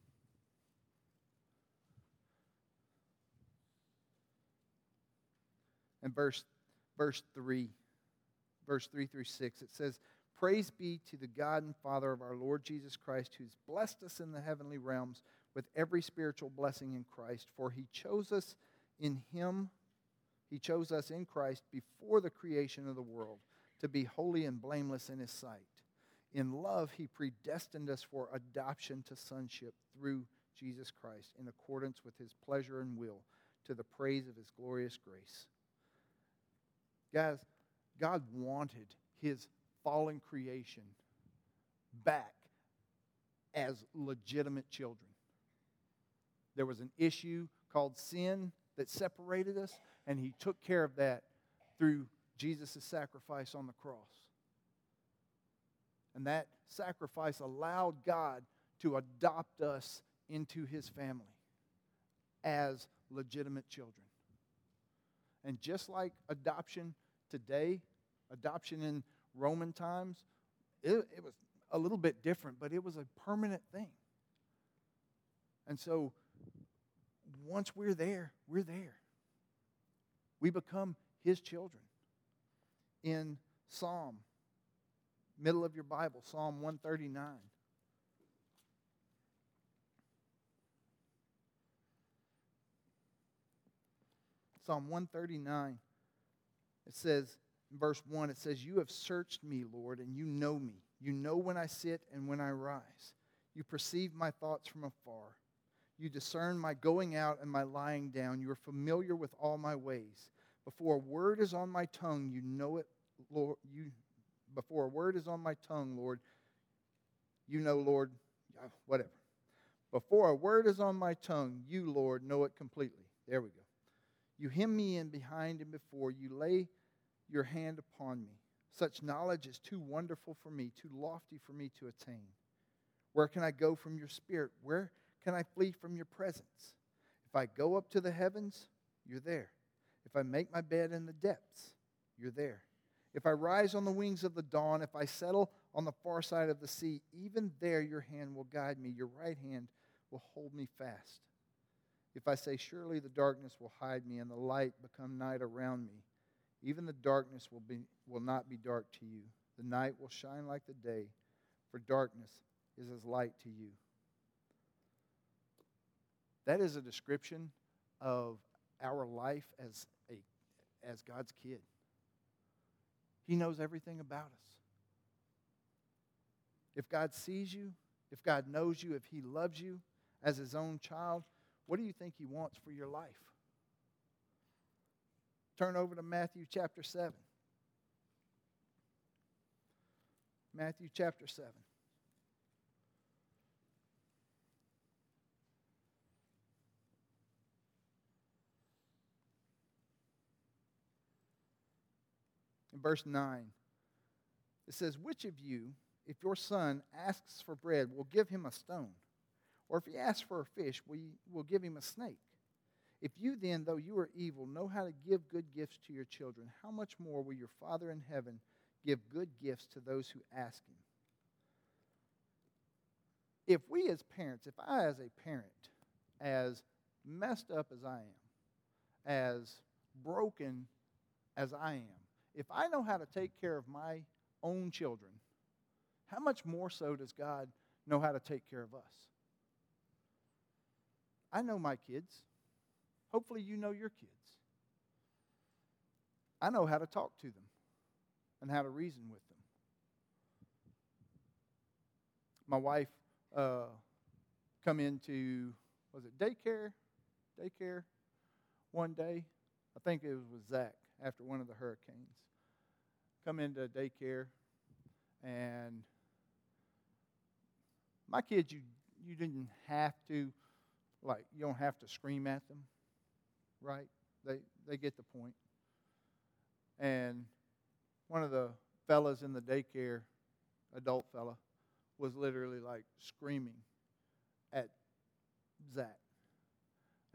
And verse, verse three, verse three through six, it says, "Praise be to the God and Father of our Lord Jesus Christ, who's blessed us in the heavenly realms with every spiritual blessing in Christ. For he chose us in him, he chose us in Christ before the creation of the world to be holy and blameless in his sight. In love, he predestined us for adoption to sonship through Jesus Christ in accordance with his pleasure and will, to the praise of his glorious grace." Guys, God wanted his fallen creation back as legitimate children. There was an issue called sin that separated us, and he took care of that through Jesus' sacrifice on the cross. And that sacrifice allowed God to adopt us into his family as legitimate children. And just like adoption today, adoption in Roman times, it, it was a little bit different, but it was a permanent thing. And so, once we're there, we're there. We become his children. In Psalm, middle of your Bible, Psalm one thirty-nine. Psalm one thirty-nine, it says, in verse one, it says, "You have searched me, Lord, and you know me. You know when I sit and when I rise. You perceive my thoughts from afar. You discern my going out and my lying down. You are familiar with all my ways. Before a word is on my tongue, you know it, Lord. You, before a word is on my tongue, Lord, you know, Lord, whatever. Before a word is on my tongue, you, Lord, know it completely." There we go. "You hem me in behind and before. You lay your hand upon me. Such knowledge is too wonderful for me, too lofty for me to attain. Where can I go from your spirit? Where can I flee from your presence? If I go up to the heavens, you're there. If I make my bed in the depths, you're there. If I rise on the wings of the dawn, if I settle on the far side of the sea, even there your hand will guide me. Your right hand will hold me fast. If I say, surely the darkness will hide me and the light become night around me, even the darkness will be will not be dark to you. The night will shine like the day, for darkness is as light to you." That is a description of our life as a as God's kid. He knows everything about us. If God sees you, if God knows you, if he loves you as his own child, what do you think he wants for your life? Turn over to Matthew chapter seven. Matthew chapter seven. In verse nine, it says, "Which of you, if your son asks for bread, will give him a stone? Or if he asks for a fish, will, you, will give him a snake? If you then, though you are evil, know how to give good gifts to your children, how much more will your Father in heaven give good gifts to those who ask him?" If we as parents, if I as a parent, as messed up as I am, as broken as I am, if I know how to take care of my own children, how much more so does God know how to take care of us? I know my kids. Hopefully you know your kids. I know how to talk to them and how to reason with them. My wife uh, come into, was it daycare? Daycare one day. I think it was with Zach after one of the hurricanes. Come into daycare, and my kids, you you didn't have to, like, you don't have to scream at them, right? They they get the point. And one of the fellas in the daycare, adult fella, was literally like screaming at Zach.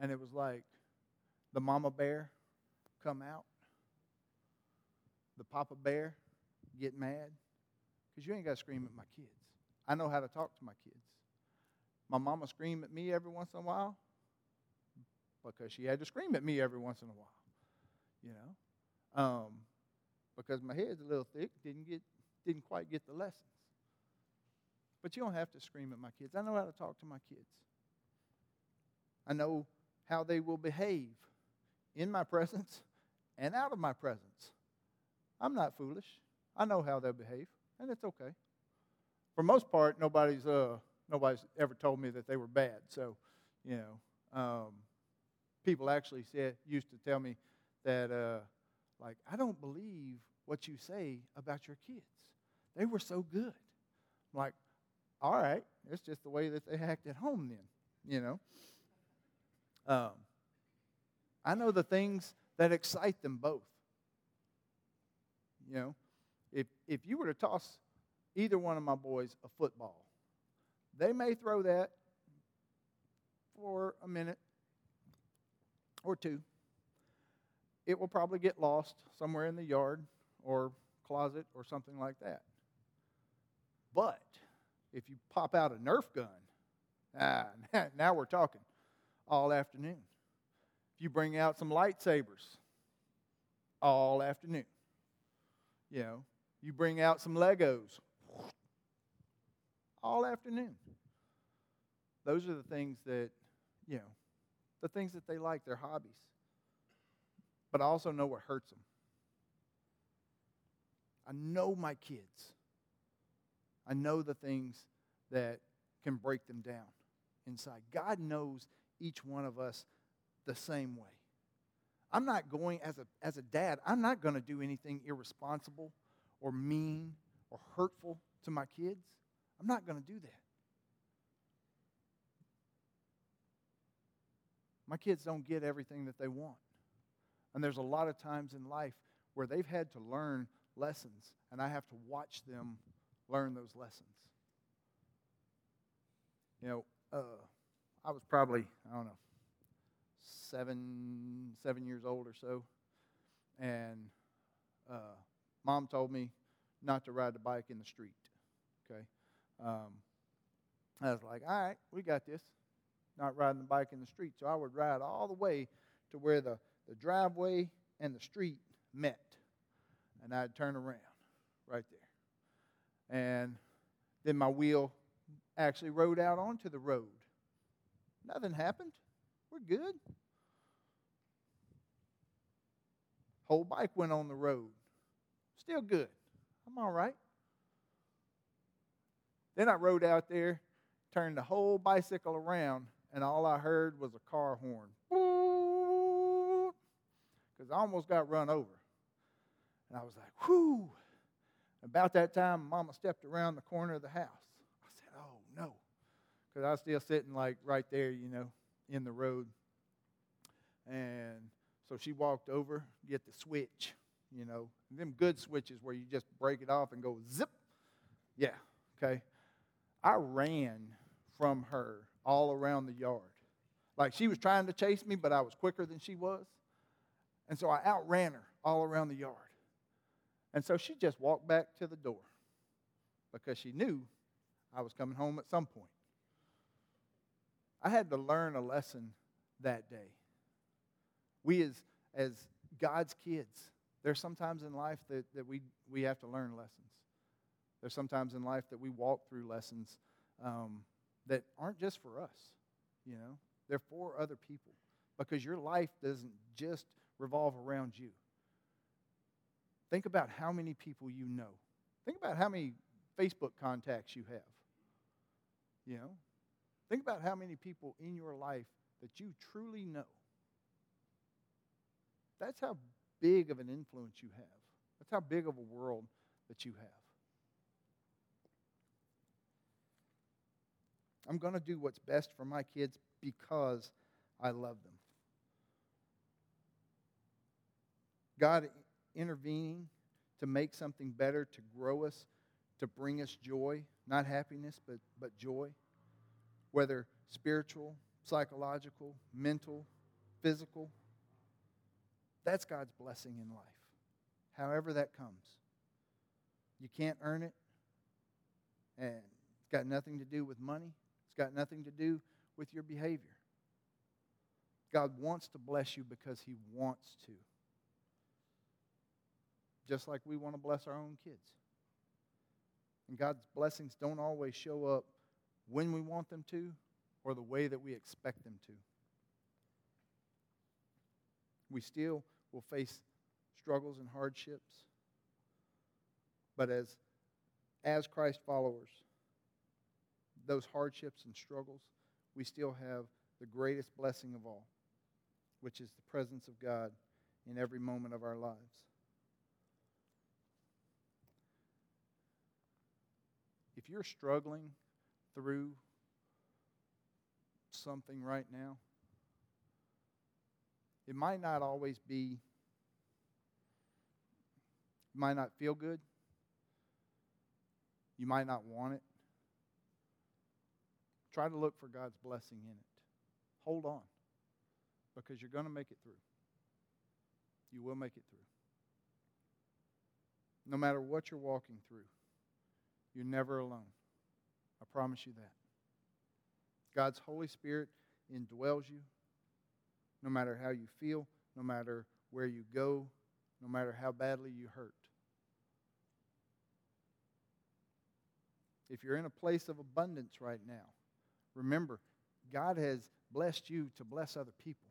And it was like the mama bear come out, the papa bear get mad, because you ain't got to scream at my kids. I know how to talk to my kids. My mama screamed at me every once in a while because she had to scream at me every once in a while, you know, um, because my head's a little thick, didn't get, didn't quite get the lessons. But you don't have to scream at my kids. I know how to talk to my kids. I know how they will behave in my presence and out of my presence. I'm not foolish. I know how they'll behave, and it's okay. For most part, nobody's uh, nobody's ever told me that they were bad. So, you know, um, people actually said used to tell me that, uh, like, I don't believe what you say about your kids. They were so good. I'm like, all right, it's just the way that they act at home then, you know. Um, I know the things that excite them both. You know, if if you were to toss either one of my boys a football, they may throw that for a minute or two. It will probably get lost somewhere in the yard or closet or something like that. But if you pop out a Nerf gun, ah, now we're talking all afternoon. If you bring out some lightsabers, all afternoon. You know, you bring out some Legos, all afternoon. Those are the things that, you know, the things that they like, their hobbies. But I also know what hurts them. I know my kids. I know the things that can break them down inside. God knows each one of us the same way. I'm not going, as a, as a dad, I'm not going to do anything irresponsible or mean or hurtful to my kids. I'm not going to do that. My kids don't get everything that they want. And there's a lot of times in life where they've had to learn lessons, and I have to watch them learn those lessons. You know, uh, I was probably, I don't know, seven, seven years old or so, and uh, Mom told me not to ride the bike in the street, okay? Um, I was like, all right, we got this, not riding the bike in the street. So I would ride all the way to where the, the driveway and the street met, and I'd turn around right there. And then my wheel actually rode out onto the road. Nothing happened. We're good. Whole bike went on the road. Still good. I'm all right. Then I rode out there, turned the whole bicycle around, and all I heard was a car horn. Because I almost got run over. And I was like, whew. About that time, Mama stepped around the corner of the house. I said, oh, no. Because I was still sitting like right there, you know, in the road. And so she walked over, get the switch, you know. Them good switches where you just break it off and go zip. Yeah, okay. I ran from her all around the yard. Like she was trying to chase me, but I was quicker than she was. And so I outran her all around the yard. And so she just walked back to the door because she knew I was coming home at some point. I had to learn a lesson that day. We as, as God's kids, there's sometimes in life that, that we, we have to learn lessons. There's sometimes in life that we walk through lessons um, that aren't just for us, you know. They're for other people because your life doesn't just revolve around you. Think about how many people you know. Think about how many Facebook contacts you have. You know? Think about how many people in your life that you truly know. That's how big of an influence you have. That's how big of a world that you have. I'm going to do what's best for my kids because I love them. God intervening to make something better, to grow us, to bring us joy, not happiness, but, but joy, whether spiritual, psychological, mental, physical. That's God's blessing in life, however that comes. You can't earn it, and it's got nothing to do with money. It's got nothing to do with your behavior. God wants to bless you because He wants to. Just like we want to bless our own kids. And God's blessings don't always show up when we want them to or the way that we expect them to. We still will face struggles and hardships. But as, as Christ followers, those hardships and struggles, we still have the greatest blessing of all, which is the presence of God in every moment of our lives. If you're struggling through something right now, it might not always be, it might not feel good. You might not want it. Try to look for God's blessing in it. Hold on, because you're going to make it through. You will make it through. No matter what you're walking through, you're never alone. I promise you that. God's Holy Spirit indwells you, no matter how you feel, no matter where you go, no matter how badly you hurt. If you're in a place of abundance right now, remember, God has blessed you to bless other people.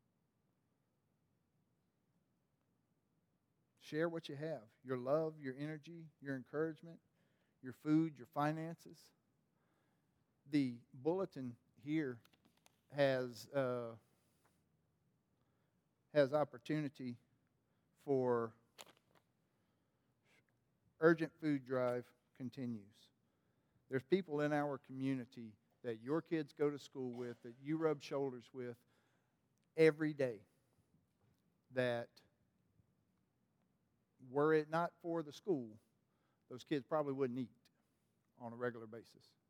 Share what you have, your love, your energy, your encouragement, your food, your finances. The bulletin here has uh, has opportunity for urgent food drive continues. There's people in our community that your kids go to school with, that you rub shoulders with every day, that were it not for the school, those kids probably wouldn't eat on a regular basis.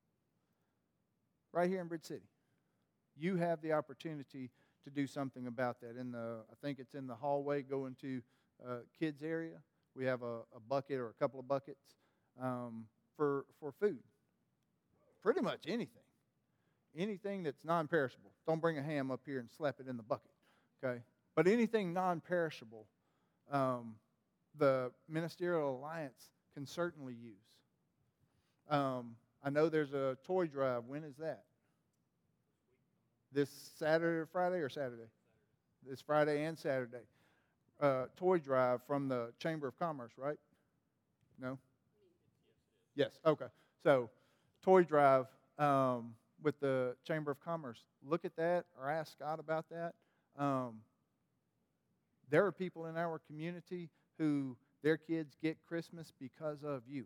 Right here in Bridge City. You have the opportunity to do something about that. In the, I think it's in the hallway going to uh, kids area. We have a, a bucket or a couple of buckets um, for for food. Pretty much anything. Anything that's non-perishable. Don't bring a ham up here and slap it in the bucket, okay? But anything non-perishable, um, the Ministerial Alliance can certainly use. Um, I know there's a toy drive. When is that? This Saturday or Friday or Saturday? This Friday and Saturday. Uh, toy drive from the Chamber of Commerce, right? No? Yes, okay. So, toy drive um, with the Chamber of Commerce. Look at that or ask Scott about that. Um, there are people in our community who their kids get Christmas because of you.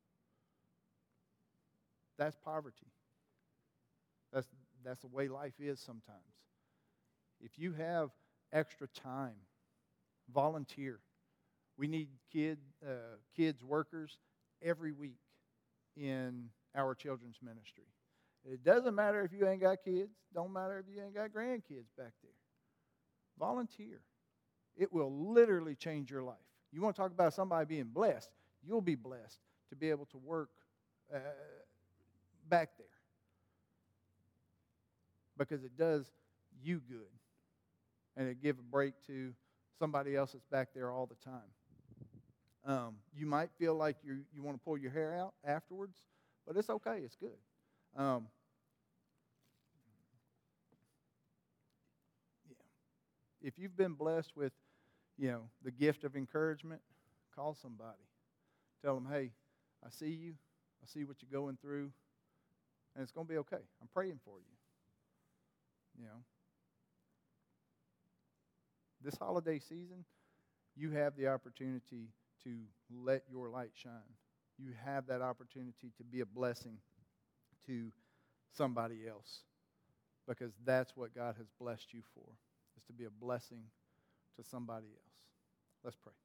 That's poverty. That's, that's the way life is sometimes. If you have extra time, volunteer. We need kid, uh, kids workers every week in our children's ministry. It doesn't matter if you ain't got kids. Don't matter if you ain't got grandkids back there. Volunteer. It will literally change your life. You want to talk about somebody being blessed, you'll be blessed to be able to work uh, back there. Because it does you good. And it give a break to somebody else that's back there all the time. Um, you might feel like you you want to pull your hair out afterwards, but it's okay. It's good. Um, yeah. If you've been blessed with, you know, the gift of encouragement, call somebody. Tell them, hey, I see you. I see what you're going through, and it's going to be okay. I'm praying for you. You know. This holiday season, you have the opportunity to let your light shine. You have that opportunity to be a blessing to somebody else, because that's what God has blessed you for, is to be a blessing to somebody else. Let's pray.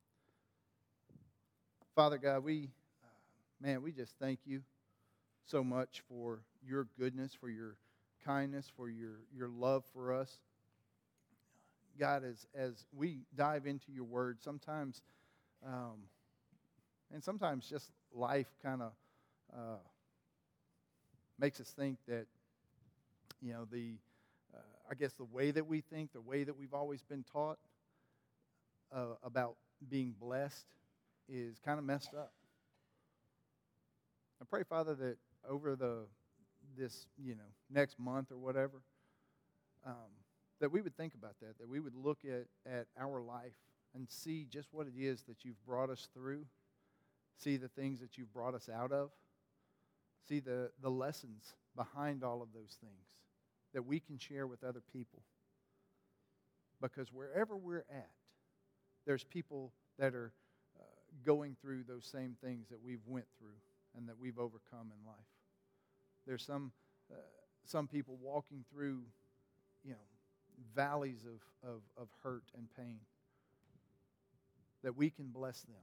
Father God, we, uh, man, we just thank you so much for your goodness, for your kindness, for your, your love for us. God, as, as we dive into your word, sometimes, um, and sometimes just life kind of uh, makes us think that, you know, the, uh, I guess the way that we think, the way that we've always been taught uh, about being blessed is kind of messed up. I pray, Father, that over the this, you know, next month or whatever, um, that we would think about that, that we would look at, at our life and see just what it is that you've brought us through, see the things that you've brought us out of, see the, the lessons behind all of those things that we can share with other people. Because wherever we're at, there's people that are uh, going through those same things that we've went through and that we've overcome in life. There's some uh, some people walking through, you know, valleys of, of, of hurt and pain, that we can bless them.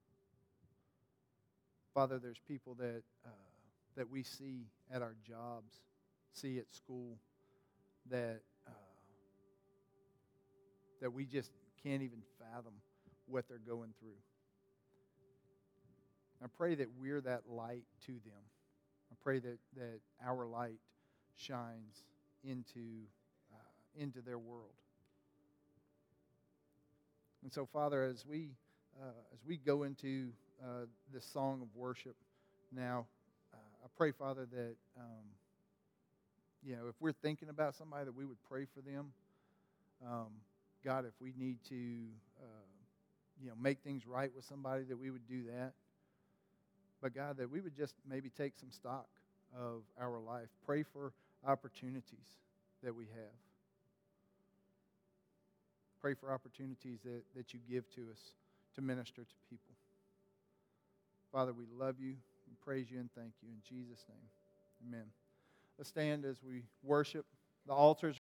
Father, there's people that uh, that we see at our jobs, see at school, that uh, that we just can't even fathom what they're going through. I pray that we're that light to them. I pray that, that our light shines into uh, into their world. And so, Father, as we uh, as we go into uh, this song of worship now, uh, I pray, Father, that um, you know, if we're thinking about somebody, that we would pray for them. Um, God, if we need to, uh, you know, make things right with somebody, that we would do that. But God, that we would just maybe take some stock of our life. Pray for opportunities that we have. Pray for opportunities that, that you give to us to minister to people. Father, we love you, we praise you, and thank you. In Jesus' name, amen. Let's stand as we worship. The altars